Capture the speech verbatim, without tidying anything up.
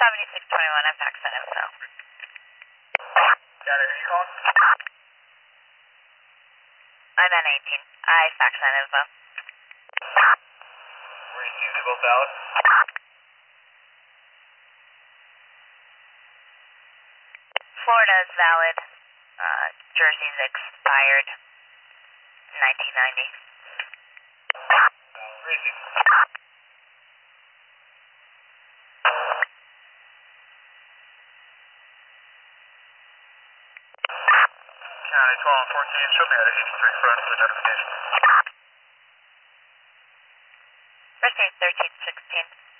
seventy-six twenty-one, I'm fax that info. Got it, who you calling? I'm N eighteen, I fax that info. Received, they both valid? Florida is valid. Uh, Jersey's expired. nineteen ninety. Uh, Received. County twelve and fourteen, show me at eighty-three front for the notification. Received thirteen sixteen.